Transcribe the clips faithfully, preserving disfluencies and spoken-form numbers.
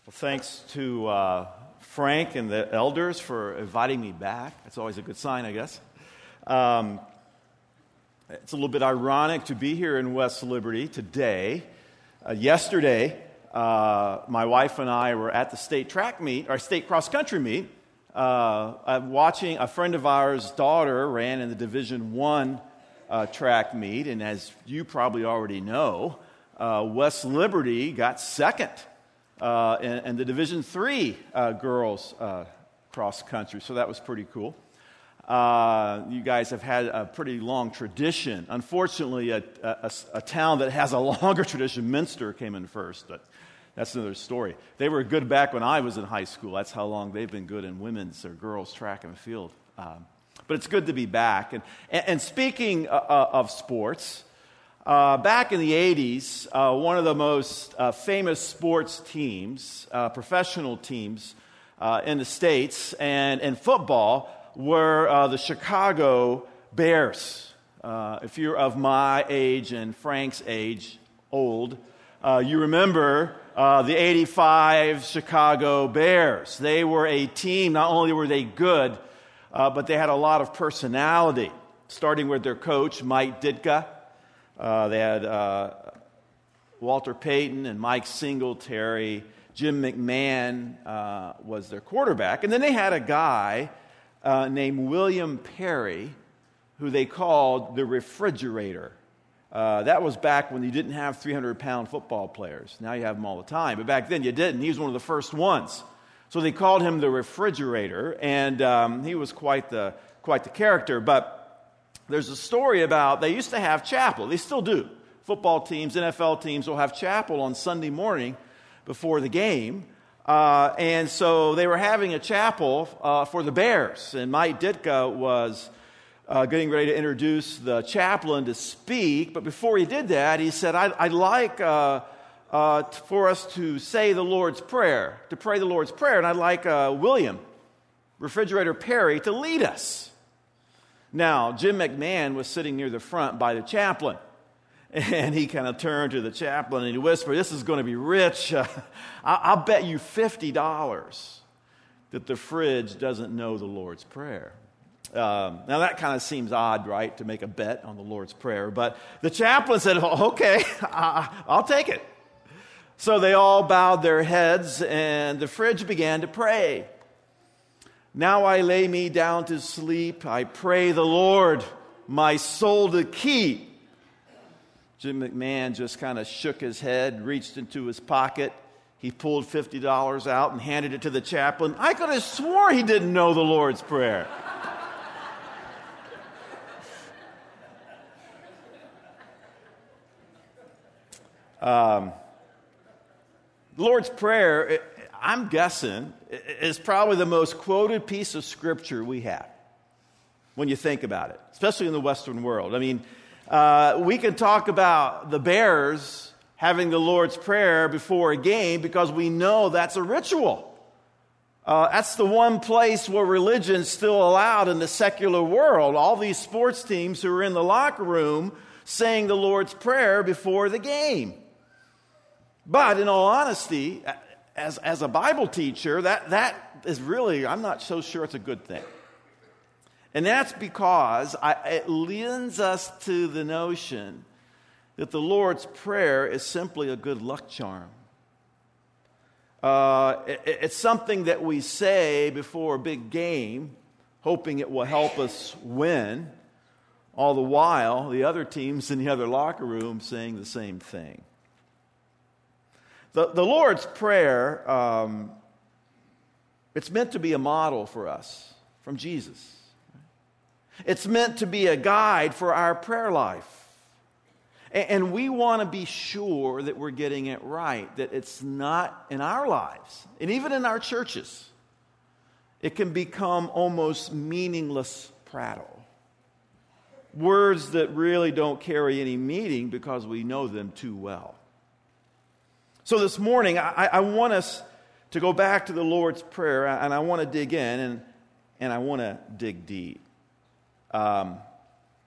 Well, thanks to uh, Frank and the elders for inviting me back. That's always a good sign, I guess. Um, it's a little bit ironic to be here in West Liberty today. Uh, yesterday, uh, my wife and I were at the state track meet, or state cross-country meet. Uh, I'm watching a friend of ours' daughter ran in the Division One uh, track meet, and as you probably already know, uh, West Liberty got second. Uh, and, and the Division Three uh, girls uh, cross country, so that was pretty cool. Uh, you guys have had a pretty long tradition. Unfortunately, a, a, a town that has a longer tradition, Minster, came in first, but that's another story. They were good back when I was in high school. That's how long they've been good in women's or girls track and field. Um, but it's good to be back. And, and, and speaking uh, of sports, Uh, back in the eighties, uh, one of the most uh, famous sports teams, uh, professional teams uh, in the States and in football were uh, the Chicago Bears. Uh, if you're of my age and Frank's age, old, uh, you remember uh, the eighty-five Chicago Bears. They were a team, not only were they good, uh, but they had a lot of personality, starting with their coach, Mike Ditka. Uh, they had uh, Walter Payton and Mike Singletary. Jim McMahon uh, was their quarterback. And then they had a guy uh, named William Perry, who they called the Refrigerator. Uh, that was back when you didn't have three hundred pound football players. Now you have them all the time. But back then you didn't. He was one of the first ones. So they called him the Refrigerator, and um, he was quite the quite the character. But there's a story about, they used to have chapel. They still do. Football teams, N F L teams will have chapel on Sunday morning before the game. Uh, and so they were having a chapel uh, for the Bears. And Mike Ditka was uh, getting ready to introduce the chaplain to speak. But before he did that, he said, I'd, I'd like uh, uh, for us to say the Lord's Prayer, to pray the Lord's Prayer. And I'd like uh, William, Refrigerator Perry, to lead us. Now, Jim McMahon was sitting near the front by the chaplain, and he kind of turned to the chaplain and he whispered, "This is going to be rich. Uh, I'll bet you fifty dollars that the fridge doesn't know the Lord's Prayer." Um, now, that kind of seems odd, right, to make a bet on the Lord's Prayer, but the chaplain said, "Oh, okay, I'll take it." So they all bowed their heads, and the fridge began to pray. "Now I lay me down to sleep. I pray the Lord my soul to keep." Jim McMahon just kind of shook his head, reached into his pocket. He pulled fifty dollars out and handed it to the chaplain. I could have swore he didn't know the Lord's Prayer. um, the Lord's Prayer, it, I'm guessing, is probably the most quoted piece of scripture we have when you think about it, especially in the Western world. I mean, uh, we can talk about the Bears having the Lord's Prayer before a game because we know that's a ritual. Uh, that's the one place where religion's still allowed in the secular world. All these sports teams who are in the locker room saying the Lord's Prayer before the game. But in all honesty, As, as a Bible teacher, that, that is really, I'm not so sure it's a good thing. And that's because I, it lends us to the notion that the Lord's Prayer is simply a good luck charm. Uh, it, it's something that we say before a big game, hoping it will help us win, all the while the other teams in the other locker room saying the same thing. The, the Lord's Prayer, um, it's meant to be a model for us from Jesus. It's meant to be a guide for our prayer life. And, and we want to be sure that we're getting it right, that it's not in our lives, and even in our churches, it can become almost meaningless prattle. Words that really don't carry any meaning because we know them too well. So this morning, I, I want us to go back to the Lord's Prayer, and I want to dig in, and, and I want to dig deep. Um,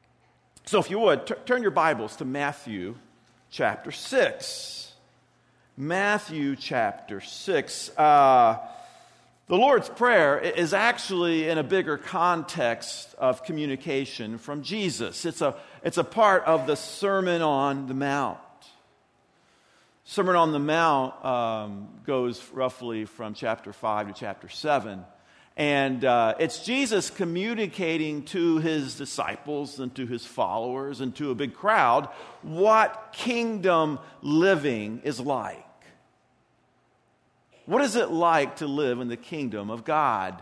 so if you would, t- turn your Bibles to Matthew chapter six. Matthew chapter six. Uh, the Lord's Prayer is actually in a bigger context of communication from Jesus. It's a, it's a part of the Sermon on the Mount. Sermon on the Mount um, goes roughly from chapter five to chapter seven. And uh, it's Jesus communicating to his disciples and to his followers and to a big crowd what kingdom living is like. What is it like to live in the kingdom of God?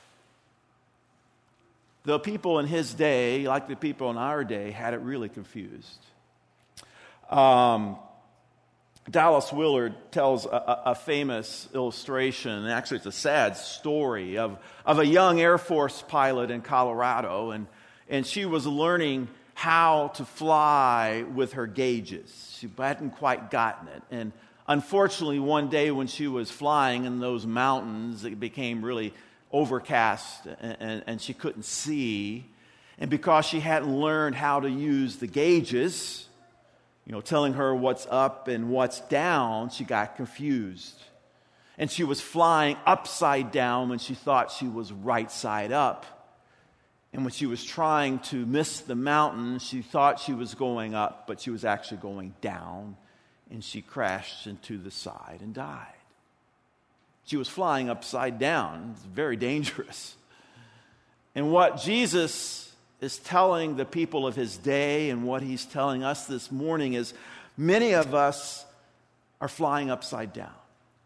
The people in his day, like the people in our day, had it really confused. Um, Dallas Willard tells a, a famous illustration, and actually it's a sad story, of, of a young Air Force pilot in Colorado, and, and she was learning how to fly with her gauges. She hadn't quite gotten it, and unfortunately one day when she was flying in those mountains, it became really overcast, and, and, and she couldn't see, and because she hadn't learned how to use the gauges, you know, telling her what's up and what's down, she got confused. And she was flying upside down when she thought she was right side up. And when she was trying to miss the mountain, she thought she was going up, but she was actually going down. And she crashed into the side and died. She was flying upside down. It's very dangerous. And what Jesus is telling the people of his day and what he's telling us this morning is many of us are flying upside down.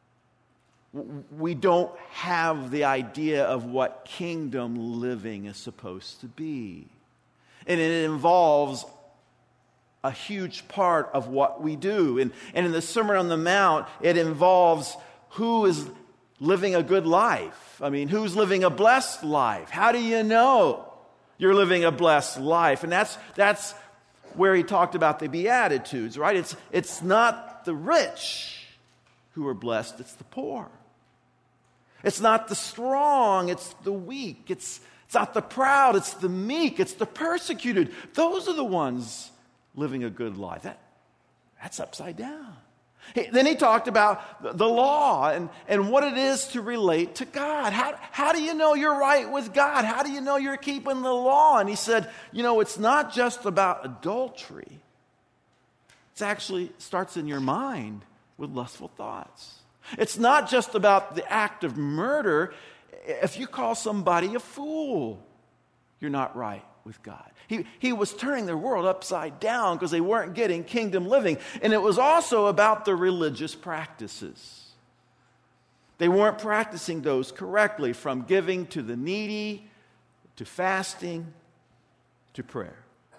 We don't have the idea of what kingdom living is supposed to be. And it involves a huge part of what we do. And, and in the Sermon on the Mount, it involves who is living a good life. I mean, who's living a blessed life? How do you know you're living a blessed life? And that's that's where he talked about the Beatitudes, right? It's it's not the rich who are blessed, it's the poor. It's not the strong, it's the weak. It's, it's not the proud, it's the meek, it's the persecuted. Those are the ones living a good life. That, that's upside down. He, then he talked about the, the law and, and what it is to relate to God. How, how do you know you're right with God? How do you know you're keeping the law? And he said, you know, it's not just about adultery. It actually starts in your mind with lustful thoughts. It's not just about the act of murder. If you call somebody a fool, you're not right with God. He, he was turning their world upside down because they weren't getting kingdom living. And it was also about the religious practices. They weren't practicing those correctly, from giving to the needy, to fasting, to prayer.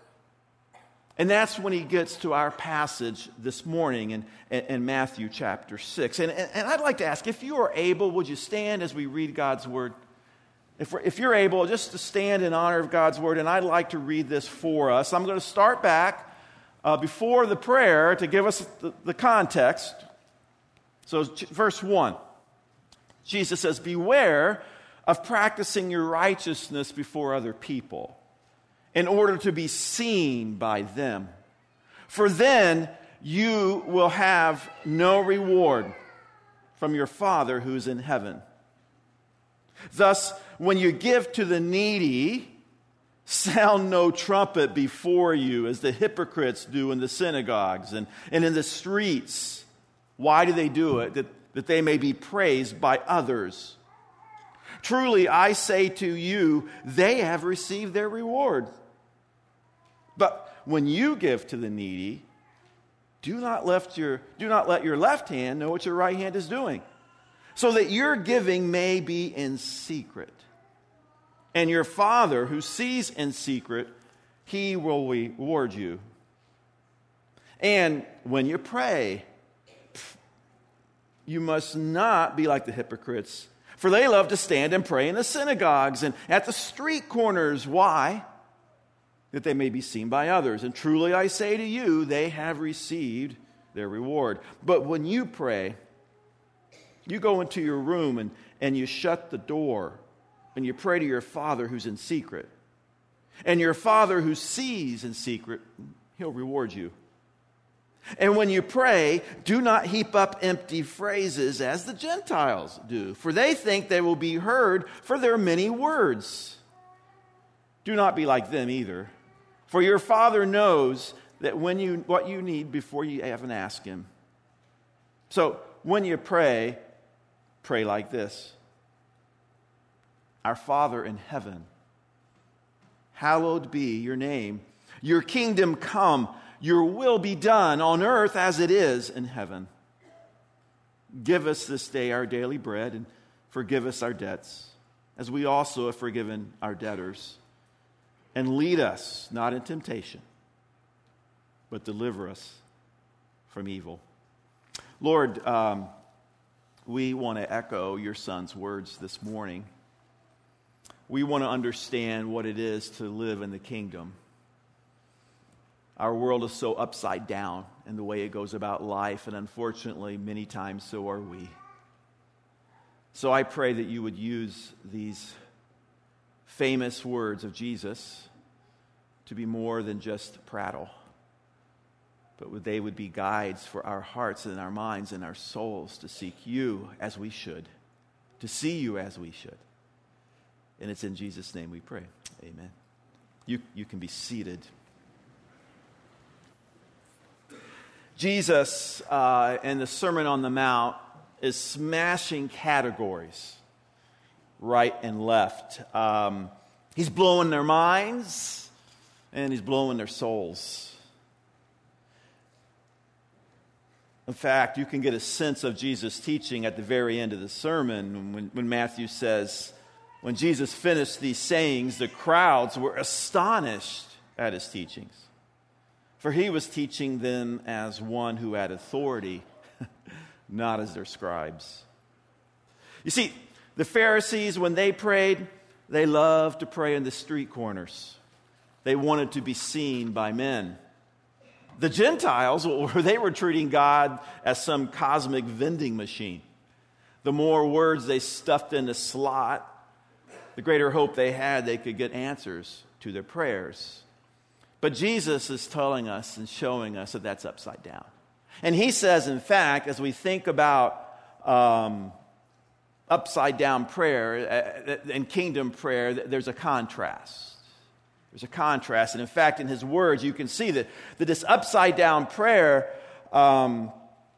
And that's when he gets to our passage this morning in, in, in Matthew chapter six. And, and, and I'd like to ask, if you are able, would you stand as we read God's word? If, we're, if you're able, just to stand in honor of God's word, and I'd like to read this for us. I'm going to start back uh, before the prayer to give us the, the context. So, verse one, Jesus says, "Beware of practicing your righteousness before other people, in order to be seen by them. For then you will have no reward from your Father who is in heaven. Thus, when you give to the needy, sound no trumpet before you, as the hypocrites do in the synagogues and, and in the streets." Why do they do it? That, that they may be praised by others. "Truly, I say to you, they have received their reward. But when you give to the needy, do not, left your, do not let your left hand know what your right hand is doing, so that your giving may be in secret. And your Father who sees in secret, he will reward you. And when you pray, you must not be like the hypocrites, for they love to stand and pray in the synagogues and at the street corners." Why? "That they may be seen by others. And truly I say to you, they have received their reward. But when you pray, you go into your room and, and you shut the door, and you pray to your Father who's in secret. And your Father who sees in secret, he'll reward you. And when you pray, do not heap up empty phrases as the Gentiles do, for they think they will be heard for their many words. Do not be like them either, for your Father knows that when you what you need before you even ask Him. So when you pray, pray like this: Our Father in heaven, hallowed be your name. Your kingdom come. Your will be done on earth as it is in heaven. Give us this day our daily bread, and forgive us our debts, as we also have forgiven our debtors. And lead us not in temptation, but deliver us from evil. Lord, um, we want to echo your Son's words this morning. We want to understand what it is to live in the kingdom. Our world is so upside down in the way it goes about life, and unfortunately, many times so are we. So I pray that you would use these famous words of Jesus to be more than just prattle, but they would be guides for our hearts and our minds and our souls to seek you as we should, to see you as we should. And it's in Jesus' name we pray. Amen. You, you can be seated. Jesus, uh, in the Sermon on the Mount, is smashing categories right and left. Um, he's blowing their minds, and he's blowing their souls. In fact, you can get a sense of Jesus' teaching at the very end of the sermon when, when Matthew says, when Jesus finished these sayings, the crowds were astonished at his teachings. For he was teaching them as one who had authority, not as their scribes. You see, the Pharisees, when they prayed, they loved to pray in the street corners. They wanted to be seen by men. The Gentiles, they were treating God as some cosmic vending machine. The more words they stuffed in the slot, the greater hope they had they could get answers to their prayers. But Jesus is telling us and showing us that that's upside down. And he says, in fact, as we think about um, upside down prayer and kingdom prayer, there's a contrast. There's a contrast. And in fact, in his words, you can see that, that this upside down prayer, um,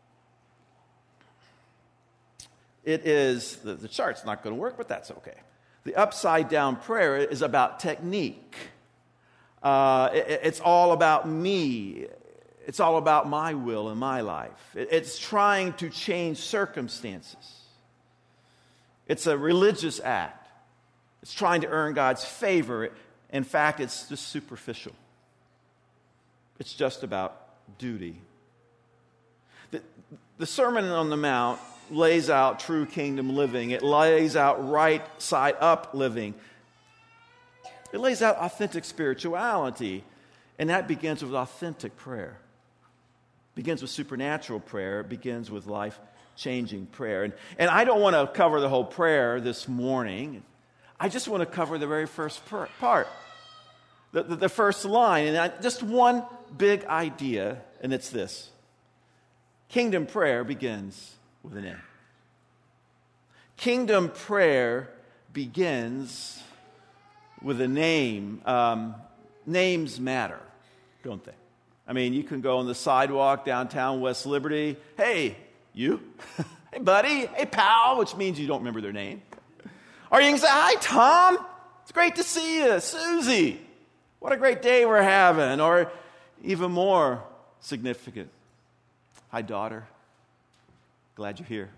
it is, the, the chart's not going to work, but that's okay. The upside down prayer is about technique. Uh, it, it's all about me. It's all about my will and my life. It, it's trying to change circumstances. It's a religious act. It's trying to earn God's favor. In fact, it's just superficial. It's just about duty. The, the Sermon on the Mount lays out true kingdom living. It lays out right side up living. It lays out authentic spirituality, and that begins with authentic prayer. It begins with supernatural prayer. It begins with life-changing prayer. And, and I don't want to cover the whole prayer this morning. I just want to cover the very first per- part, the, the, the first line, and I, just one big idea, and it's this. Kingdom prayer begins with an N. Kingdom prayer begins with a name. Um, names matter, don't they? I mean, you can go on the sidewalk downtown West Liberty. Hey, you. Hey, buddy. Hey, pal, which means you don't remember their name. Or you can say, hi, Tom. It's great to see you. Susie. What a great day we're having. Or even more significant, hi, daughter. Glad you're here.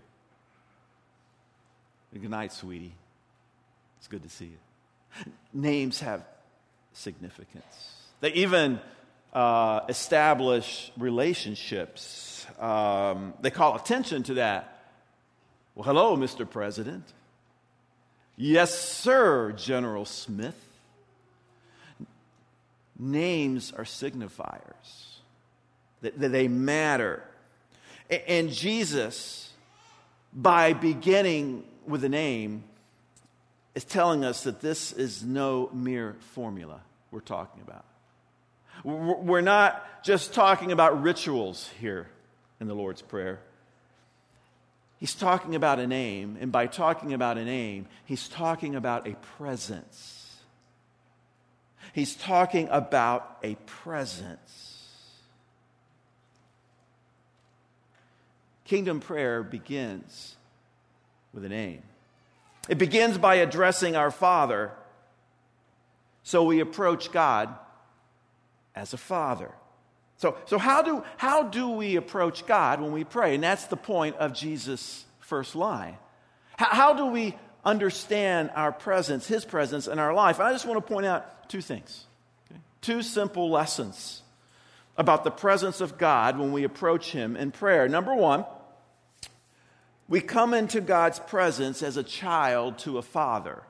Good night, sweetie. It's good to see you. Names have significance. They even uh, establish relationships. Um, they call attention to that. Well, hello, Mister President. Yes, sir, General Smith. Names are signifiers. That they matter. And Jesus, by beginning with a name, is telling us that this is no mere formula we're talking about. We're not just talking about rituals here in the Lord's Prayer. He's talking about a name, and by talking about a name, he's talking about a presence. He's talking about a presence. Kingdom prayer begins with a name. It begins by addressing our Father, so we approach God as a Father. So, so how do, how do we approach God when we pray? And that's the point of Jesus' first line. How, how do we understand our presence, his presence in our life? And I just want to point out two things. Okay? Two simple lessons about the presence of God when we approach him in prayer. Number one, we come into God's presence as a child to a father.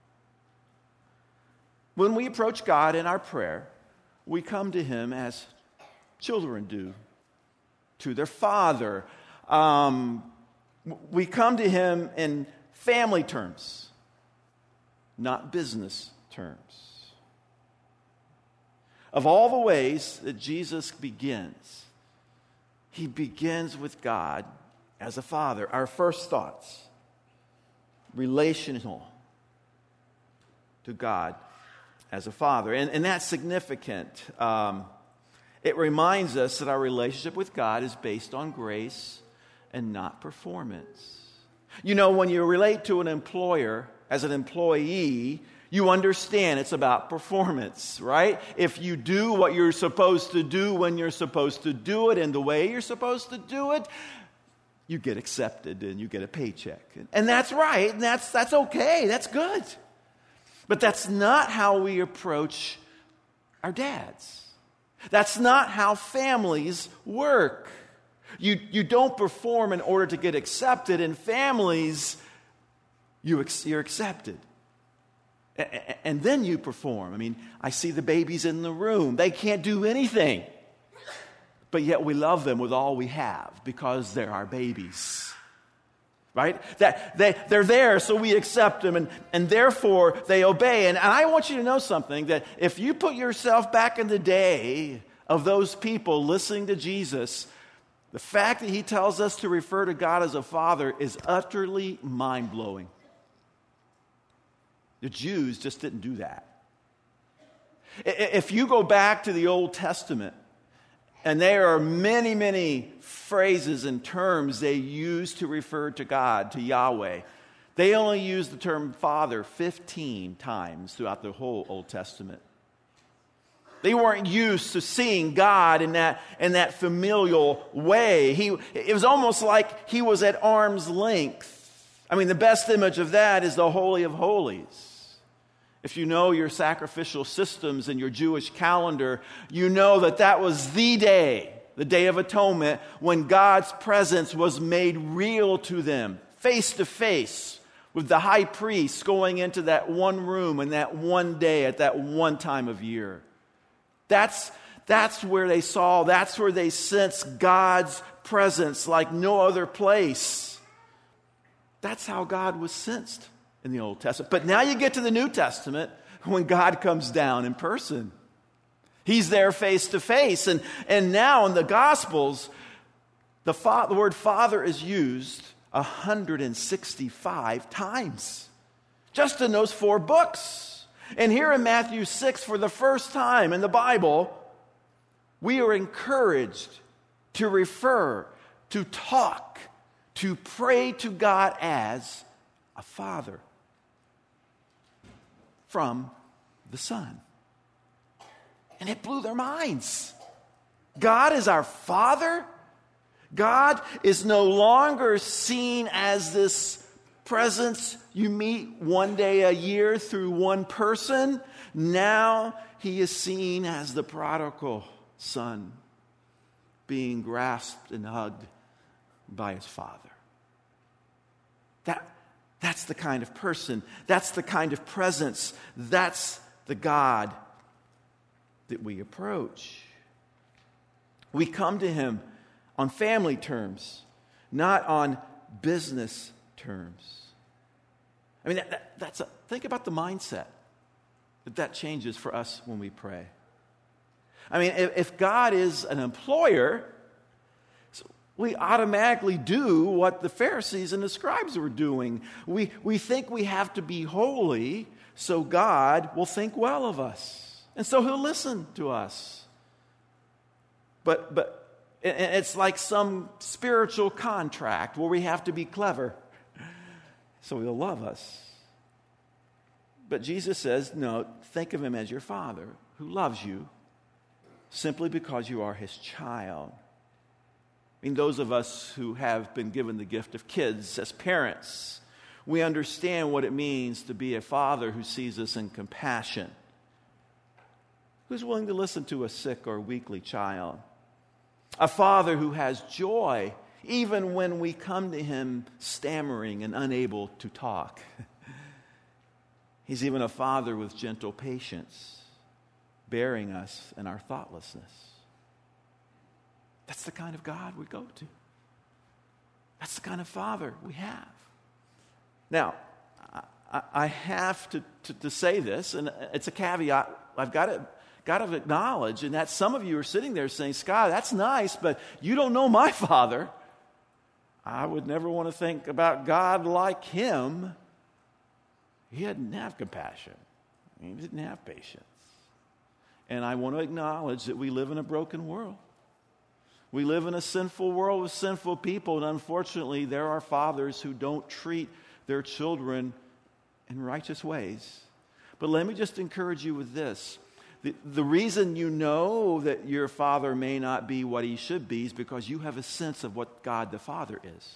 When we approach God in our prayer, we come to him as children do to their father. Um, we come to him in family terms, not business terms. Of all the ways that Jesus begins, he begins with God as a father. Our first thoughts, relational to God as a father. And, and that's significant. Um, it reminds us that our relationship with God is based on grace and not performance. You know, when you relate to an employer as an employee, you understand it's about performance, right? If you do what you're supposed to do when you're supposed to do it and the way you're supposed to do it, you get accepted and you get a paycheck. And that's right, and that's that's okay, that's good. But that's not how we approach our dads. That's not how families work. You, you don't perform in order to get accepted. In families, you, you're accepted. And then you perform. I mean, I see the babies in the room. They can't do anything. But yet we love them with all we have because they're our babies. Right? That they, they're there, so we accept them, and, and therefore they obey. And, and I want you to know something, that if you put yourself back in the day of those people listening to Jesus, the fact that he tells us to refer to God as a father is utterly mind-blowing. The Jews just didn't do that. If you go back to the Old Testament, and there are many, many phrases and terms they use to refer to God, to Yahweh. They only use the term Father fifteen times throughout the whole Old Testament. They weren't used to seeing God in that, in that familial way. He, it was almost like he was at arm's length. I mean, the best image of that is the Holy of Holies. If you know your sacrificial systems and your Jewish calendar, you know that that was the day, the Day of Atonement, when God's presence was made real to them, face to face, with the high priest going into that one room in that one day at that one time of year. That's, that's where they saw, that's where they sensed God's presence like no other place. That's how God was sensed in the Old Testament. But now you get to the New Testament when God comes down in person. He's there face to face. And, and now in the Gospels, the, fa- the word Father is used one hundred sixty-five times. Just in those four books. And here in Matthew six, for the first time in the Bible, we are encouraged to refer, to talk, to pray to God as a Father from the Son. And it blew their minds. God is our Father. God is no longer seen as this presence you meet one day a year through one person. Now he is seen as the prodigal son being grasped and hugged by his father. That, that's the kind of person, that's the kind of presence, that's the God that we approach. We come to him on family terms, not on business terms. I mean, that, that, that's a, think about the mindset that that changes for us when we pray. I mean, if, if God is an employer, we automatically do what the Pharisees and the scribes were doing. We, we think we have to be holy so God will think well of us. And so he'll listen to us. But, but it's like some spiritual contract where we have to be clever so he'll love us. But Jesus says, no, think of him as your Father who loves you simply because you are his child. I mean, those of us who have been given the gift of kids as parents, we understand what it means to be a father who sees us in compassion, who's willing to listen to a sick or weakly child, a father who has joy even when we come to him stammering and unable to talk. He's even a father with gentle patience, bearing us in our thoughtlessness. That's the kind of God we go to. That's the kind of Father we have. Now, I, I have to, to, to say this, and it's a caveat I've got to, got to acknowledge, and that some of you are sitting there saying, Scott, that's nice, but you don't know my Father. I would never want to think about God like him. He didn't have compassion. He didn't have patience. And I want to acknowledge that we live in a broken world. We live in a sinful world with sinful people, and unfortunately, there are fathers who don't treat their children in righteous ways. But let me just encourage you with this. The, the reason you know that your father may not be what he should be is because you have a sense of what God the Father is.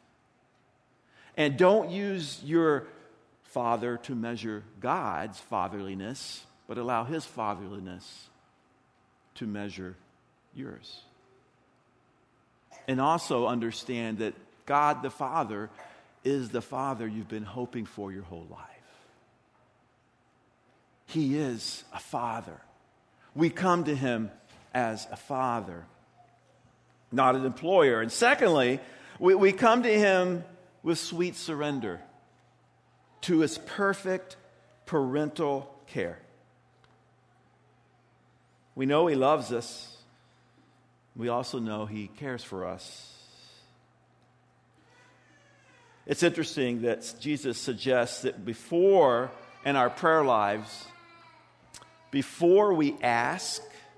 And don't use your father to measure God's fatherliness, but allow his fatherliness to measure yours. And also understand that God the Father is the Father you've been hoping for your whole life. He is a Father. We come to him as a Father, not an employer. And secondly, we, we come to him with sweet surrender to his perfect parental care. We know he loves us. We also know he cares for us. It's interesting that Jesus suggests that before, in our prayer lives, before we ask,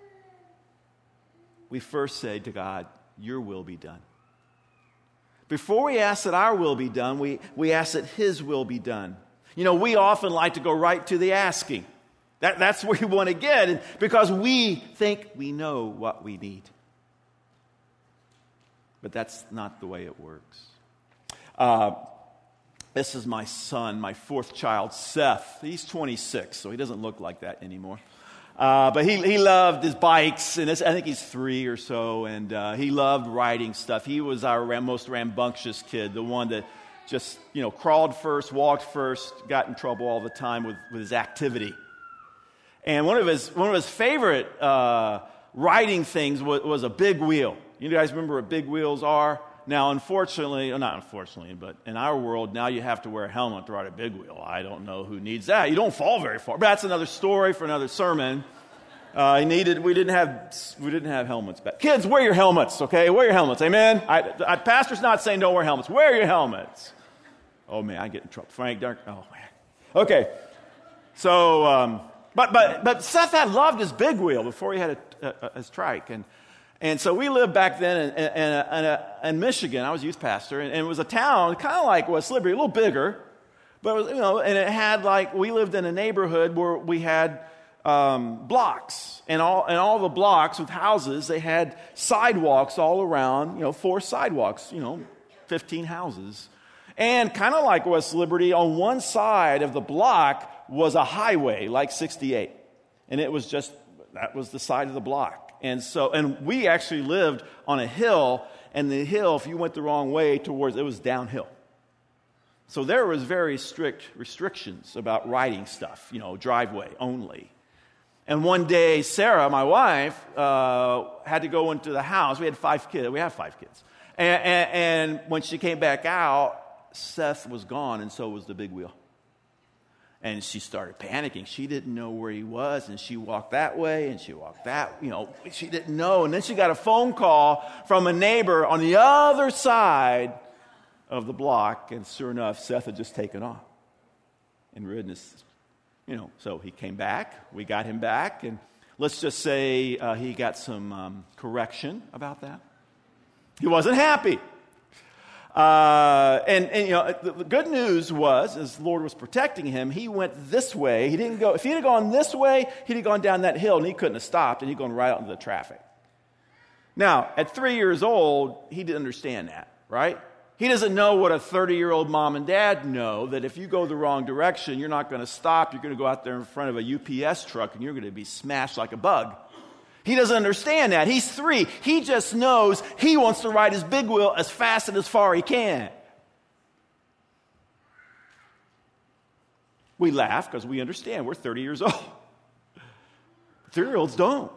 we first say to God, your will be done. Before we ask that our will be done, we, we ask that his will be done. You know, we often like to go right to the asking. That, that's where we want to get, because we think we know what we need. But that's not the way it works. Uh, this is my son, my fourth child, Seth. He's twenty-six, so he doesn't look like that anymore. Uh, but he, he loved his bikes, and this, I think he's three or so, and uh, he loved riding stuff. He was our ram- most rambunctious kid, the one that just, you know, crawled first, walked first, got in trouble all the time with, with his activity. And one of his one of his favorite uh, riding things was, was a big wheel. You guys remember what big wheels are? Now, unfortunately, or not unfortunately, but in our world, now you have to wear a helmet to ride a big wheel. I don't know who needs that. You don't fall very far. But that's another story for another sermon. Uh, he needed. We didn't have. We didn't have helmets back. Kids, wear your helmets, okay? Wear your helmets. Amen. I, I, pastor's not saying don't wear helmets. Wear your helmets. Oh man, I get in trouble. Frank Dark. Oh man. Okay. So, um, but but but Seth had loved his big wheel before he had a, a, a trike, and. And so we lived back then in, in, in, in Michigan. I was a youth pastor, and, and it was a town kind of like West Liberty, a little bigger, but it was, you know, and it had like we lived in a neighborhood where we had um, blocks, and all and all the blocks with houses, they had sidewalks all around. You know, four sidewalks. You know, fifteen houses, and kind of like West Liberty, on one side of the block was a highway, like sixty-eight, and it was just that was the side of the block. And so, and we actually lived on a hill, and the hill, if you went the wrong way towards, it was downhill. So there was very strict restrictions about riding stuff, you know, driveway only. And one day, Sarah, my wife, uh, had to go into the house. We had five kids. We have five kids. And, and, and when she came back out, Seth was gone, and so was the big wheel. And she started panicking. She didn't know where he was, and she walked that way, and she walked that, you know, she didn't know. And then she got a phone call from a neighbor on the other side of the block, and sure enough, Seth had just taken off and ridden his, you know, so he came back. We got him back, and let's just say uh, he got some um, correction about that. He wasn't happy. Uh, and, and, you know, the, the good news was, as the Lord was protecting him, he went this way. He didn't go, if he'd have gone this way, he'd have gone down that hill, and he couldn't have stopped, and he'd gone right out into the traffic. Now, at three years old, he didn't understand that, right? He doesn't know what a thirty-year-old mom and dad know, that if you go the wrong direction, you're not going to stop. You're going to go out there in front of a U P S truck, and you're going to be smashed like a bug. He doesn't understand that. He's three. He just knows he wants to ride his big wheel as fast and as far he can. We laugh because we understand. We're thirty years old. Three-year-olds don't.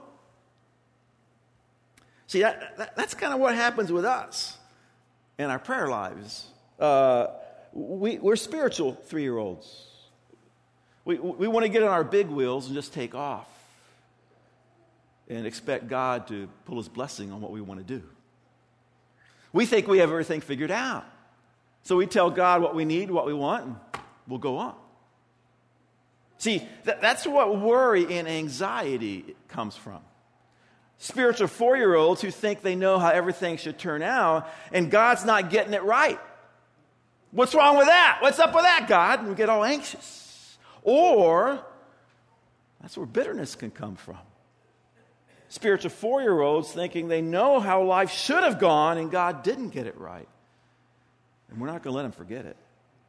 See, that, that, that's kind of what happens with us in our prayer lives. Uh, we, we're spiritual three-year-olds. We, we want to get on our big wheels and just take off and expect God to pull his blessing on what we want to do. We think we have everything figured out. So we tell God what we need, what we want, and we'll go on. See, th- that's what worry and anxiety comes from. Spiritual four-year-olds who think they know how everything should turn out, and God's not getting it right. What's wrong with that? What's up with that, God? And we get all anxious. Or, that's where bitterness can come from. Spiritual four-year-olds thinking they know how life should have gone and God didn't get it right. And we're not going to let them forget it.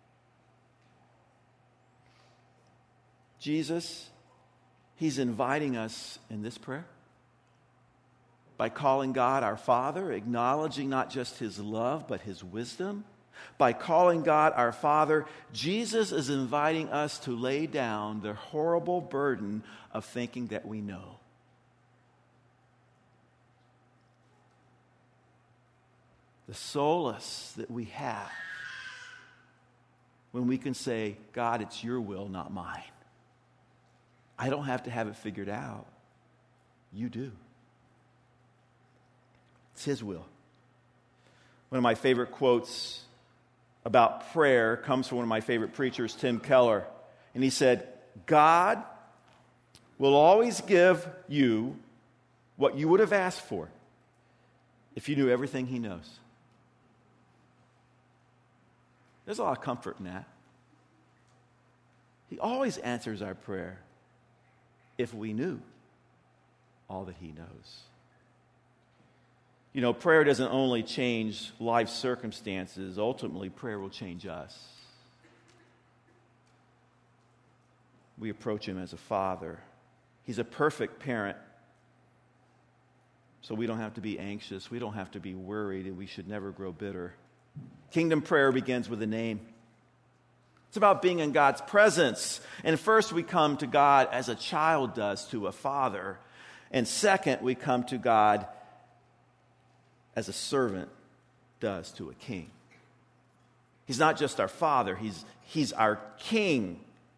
Jesus, he's inviting us in this prayer by calling God our Father, acknowledging not just his love but his wisdom. By calling God our Father, Jesus is inviting us to lay down the horrible burden of thinking that we know. The solace that we have when we can say, God, it's your will, not mine. I don't have to have it figured out. You do. It's his will. One of my favorite quotes about prayer comes from one of my favorite preachers, Tim Keller. And he said, God will always give you what you would have asked for if you knew everything he knows. There's a lot of comfort in that. He always answers our prayer if we knew all that he knows. You know, prayer doesn't only change life circumstances. Ultimately, prayer will change us. We approach him as a father. He's a perfect parent. So we don't have to be anxious. We don't have to be worried, and we should never grow bitter. Kingdom prayer begins with a name. It's about being in God's presence. And first, we come to God as a child does to a father. And second, we come to God as a servant does to a king. He's not just our father, he's, he's our king.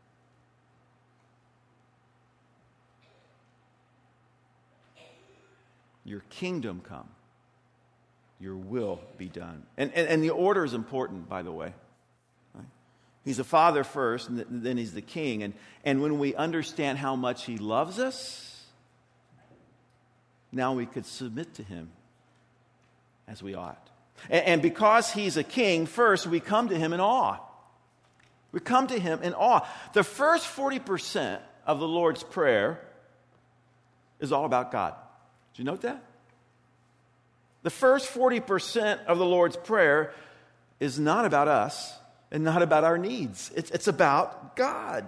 Your kingdom come. Your will be done. And, and, and the order is important, by the way. Right? He's the father first, and then he's the king. And, and when we understand how much he loves us, now we could submit to him as we ought. And, and because he's a king, first we come to him in awe. We come to him in awe. The first forty percent of the Lord's Prayer is all about God. Did you note that? The first forty percent of the Lord's Prayer is not about us and not about our needs. It's, it's about God.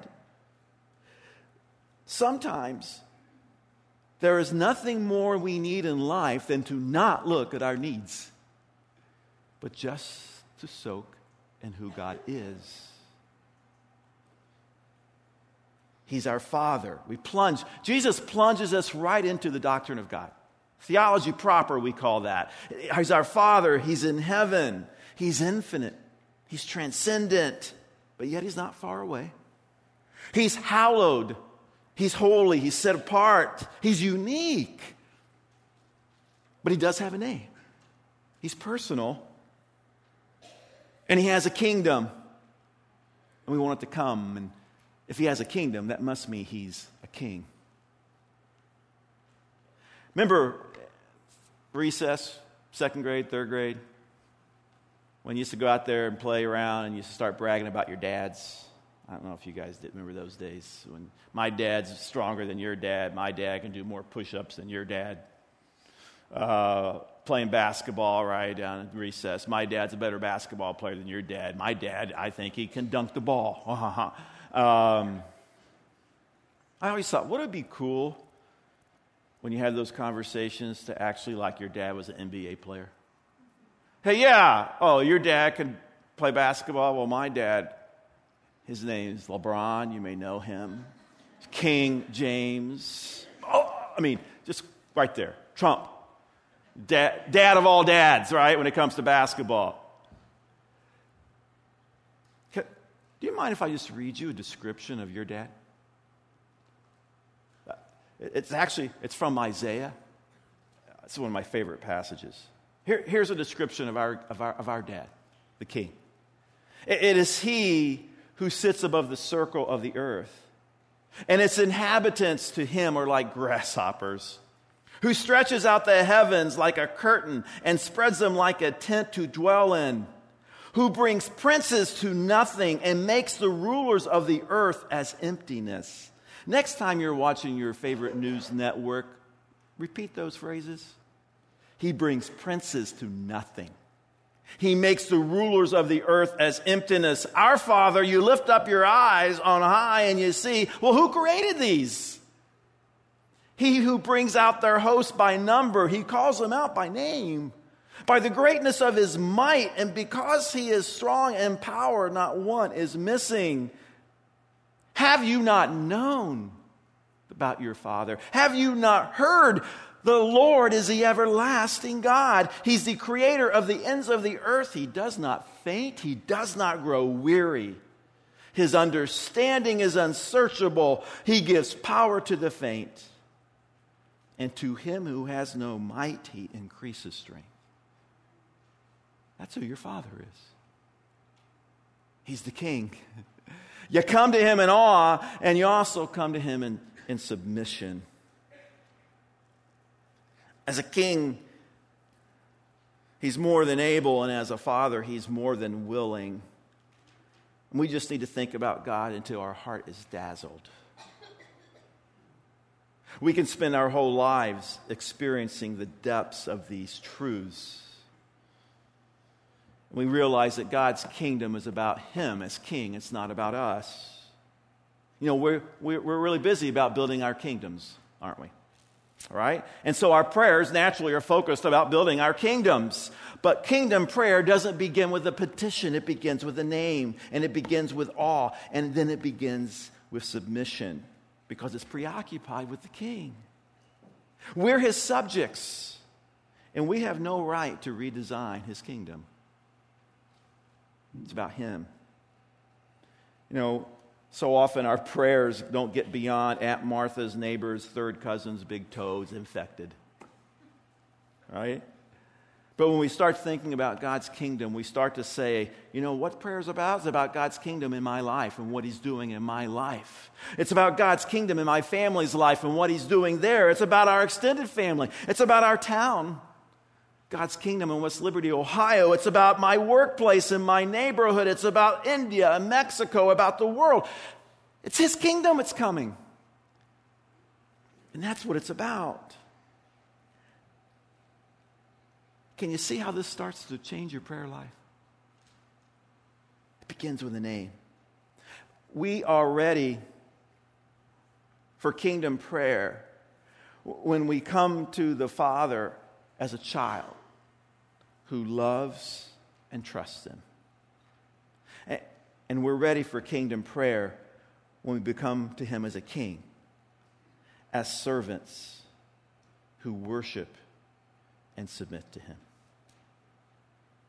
Sometimes there is nothing more we need in life than to not look at our needs, but just to soak in who God is. He's our Father. We plunge. Jesus plunges us right into the doctrine of God. Theology proper, we call that. He's our Father. He's in heaven. He's infinite. He's transcendent. But yet he's not far away. He's hallowed. He's holy. He's set apart. He's unique. But he does have a name. He's personal. And he has a kingdom. And we want it to come. And if he has a kingdom, that must mean he's a king. Remember recess, second grade, third grade, when you used to go out there and play around and you used to start bragging about your dads? I don't know if you guys did remember those days when my dad's stronger than your dad. My dad can do more push-ups than your dad. Uh, playing basketball, right, down at recess. My dad's a better basketball player than your dad. My dad, I think he can dunk the ball. um, I always thought, would it be cool when you had those conversations to actually like your dad was an N B A player? Hey, yeah, oh, your dad can play basketball. Well, my dad, his name is LeBron. You may know him. King James. Oh, I mean, just right there. Trump. Dad, dad of all dads, right, when it comes to basketball. Can, do you mind if I just read you a description of your dad? It's actually, it's from Isaiah. It's one of my favorite passages. Here, here's a description of our, of, our, of our dad, the king. It, it is he who sits above the circle of the earth, and its inhabitants to him are like grasshoppers, who stretches out the heavens like a curtain and spreads them like a tent to dwell in, who brings princes to nothing and makes the rulers of the earth as emptiness. Next time you're watching your favorite news network, repeat those phrases. He brings princes to nothing. He makes the rulers of the earth as emptiness. Our Father, you lift up your eyes on high and you see, well, who created these? He who brings out their host by number, he calls them out by name. By the greatness of his might, and because he is strong in power, not one is missing. Have you not known about your Father? Have you not heard? The Lord is the everlasting God. He's the creator of the ends of the earth. He does not faint. He does not grow weary. His understanding is unsearchable. He gives power to the faint. And to him who has no might, he increases strength. That's who your Father is. He's the King. You come to him in awe, and you also come to him in, in submission. As a king, he's more than able, and as a father, he's more than willing. And we just need to think about God until our heart is dazzled. We can spend our whole lives experiencing the depths of these truths. We realize that God's kingdom is about him as king. It's not about us. You know, we're, we're really busy about building our kingdoms, aren't we? All right? And so our prayers naturally are focused about building our kingdoms. But kingdom prayer doesn't begin with a petition. It begins with a name. And it begins with awe. And then it begins with submission. Because it's preoccupied with the king. We're his subjects. And we have no right to redesign his kingdom. It's about him. You know, so often our prayers don't get beyond Aunt Martha's neighbors, third cousins, big toes, infected. Right? But when we start thinking about God's kingdom, we start to say, you know, what prayer is about? It's about God's kingdom in my life and what he's doing in my life. It's about God's kingdom in my family's life and what he's doing there. It's about our extended family. It's about our town. God's kingdom in West Liberty, Ohio. It's about my workplace and my neighborhood. It's about India and Mexico, about the world. It's his kingdom. It's coming. And that's what it's about. Can you see how this starts to change your prayer life? It begins with a name. We are ready for kingdom prayer when we come to the Father as a child who loves and trusts him. And we're ready for kingdom prayer when we become to him as a king, as servants who worship and submit to him.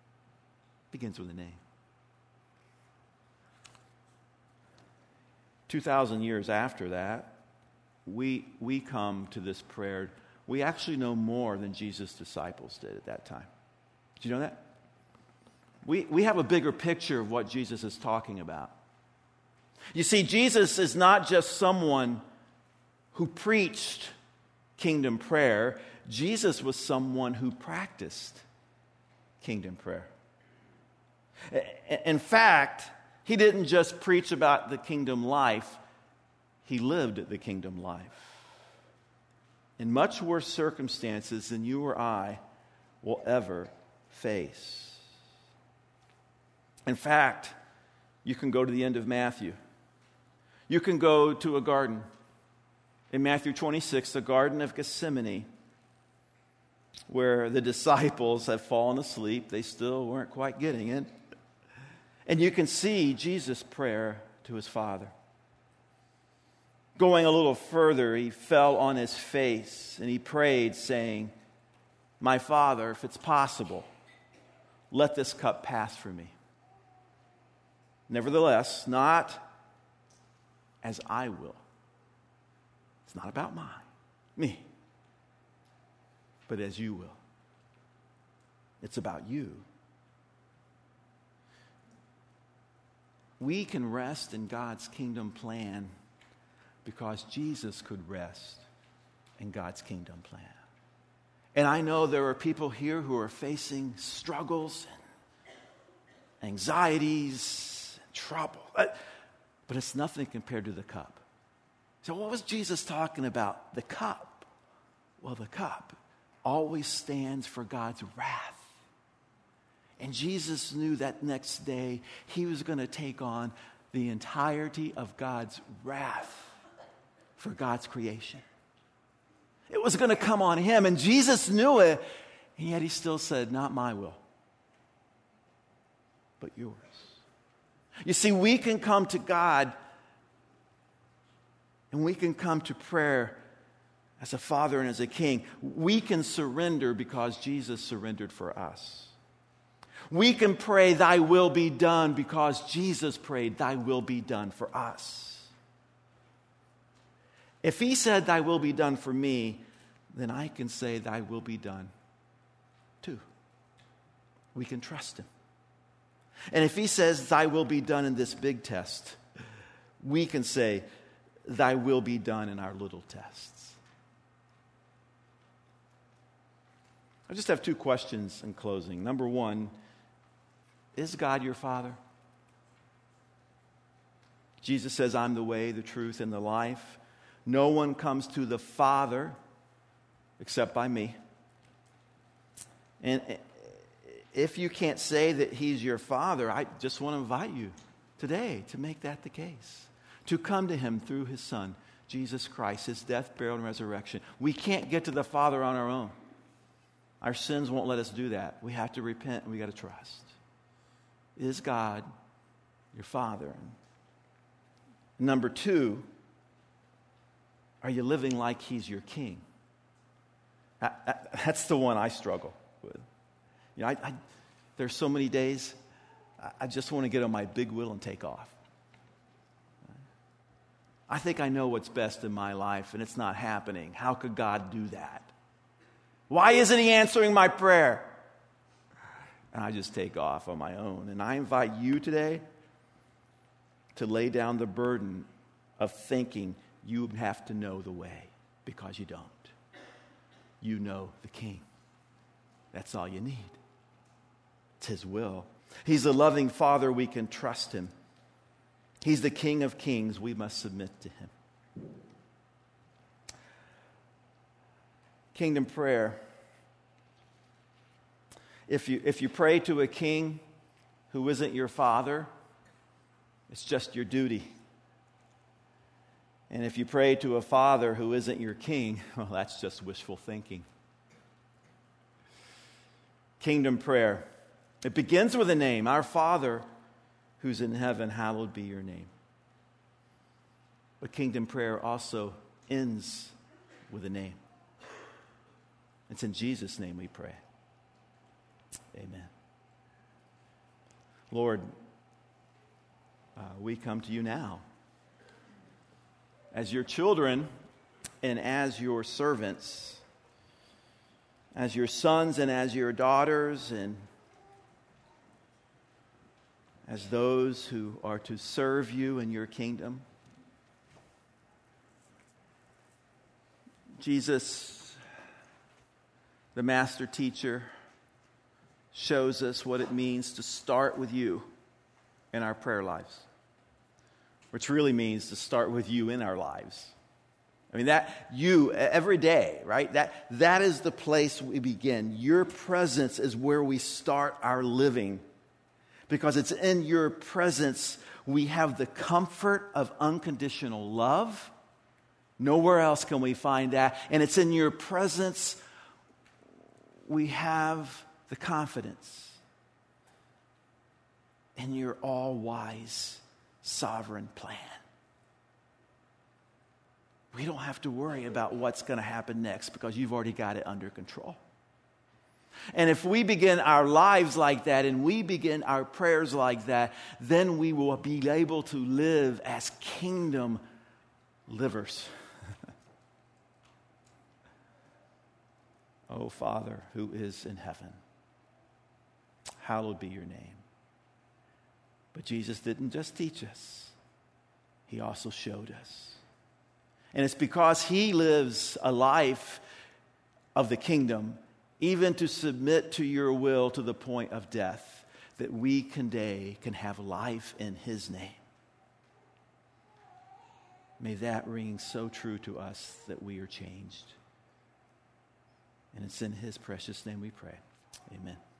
Begins with a name. two thousand years after that, we, we come to this prayer. We actually know more than Jesus' disciples did at that time. Did you know that? We, we have a bigger picture of what Jesus is talking about. You see, Jesus is not just someone who preached kingdom prayer. Jesus was someone who practiced kingdom prayer. In fact, he didn't just preach about the kingdom life, he lived the kingdom life. In much worse circumstances than you or I will ever face. In fact, you can go to the end of Matthew. You can go to a garden. In Matthew twenty-six, the Garden of Gethsemane, where the disciples have fallen asleep. They still weren't quite getting it. And you can see Jesus' prayer to his Father. Going a little further, he fell on his face and he prayed, saying, "My Father, if it's possible, let this cup pass from me. Nevertheless, not as I will." It's not about mine, me, but as you will. It's about you. We can rest in God's kingdom plan because Jesus could rest in God's kingdom plan. And I know there are people here who are facing struggles and anxieties and trouble, but, but it's nothing compared to the cup. So what was Jesus talking about? The cup. Well, the cup always stands for God's wrath. And Jesus knew that next day he was going to take on the entirety of God's wrath for God's creation. It was going to come on him, and Jesus knew it, and yet he still said, "Not my will, but yours." You see, we can come to God and we can come to prayer as a father and as a king. We can surrender because Jesus surrendered for us. We can pray, "Thy will be done," because Jesus prayed, "Thy will be done" for us. If he said, "Thy will be done" for me, then I can say, "Thy will be done" too. We can trust him. And if he says, "Thy will be done" in this big test, we can say, "Thy will be done" in our little tests. I just have two questions in closing. Number one, is God your Father? Jesus says, "I'm the way, the truth, and the life. No one comes to the Father except by me." And if you can't say that he's your Father, I just want to invite you today to make that the case. To come to him through his Son, Jesus Christ, his death, burial, and resurrection. We can't get to the Father on our own. Our sins won't let us do that. We have to repent and we got to trust. Is God your Father? Number two, are you living like he's your King? That's the one I struggle with. You know, I, I, there's so many days I just want to get on my big wheel and take off. I think I know what's best in my life, and it's not happening. How could God do that? Why isn't he answering my prayer? And I just take off on my own. And I invite you today to lay down the burden of thinking you have to know the way, because you don't. You know the King. That's all you need. It's his will. He's a loving Father. We can trust him. He's the King of Kings. We must submit to him. Kingdom prayer. If you, if you pray to a king who isn't your father, it's just your duty. And if you pray to a father who isn't your king, well, that's just wishful thinking. Kingdom prayer. It begins with a name. Our Father who's in heaven, hallowed be your name. But kingdom prayer also ends with a name. It's in Jesus' name we pray. Amen. Lord, uh, we come to you now. as your children and as your servants, as your sons and as your daughters, and as those who are to serve you in your kingdom. Jesus, the master teacher, shows us what it means to start with you in our prayer lives, which really means to start with you in our lives. I mean, that you every day, right? That that is the place we begin. Your presence is where we start our living, because it's in your presence we have the comfort of unconditional love. Nowhere else can we find that. And it's in your presence we have the confidence in your all-wise, sovereign plan. We don't have to worry about what's going to happen next because you've already got it under control. And if we begin our lives like that and we begin our prayers like that, then we will be able to live as kingdom livers. Oh, Father, who is in heaven, hallowed be your name. But Jesus didn't just teach us. He also showed us. And it's because he lives a life of the kingdom, even to submit to your will to the point of death, that we today can have life in his name. May that ring so true to us that we are changed. And it's in his precious name we pray. Amen.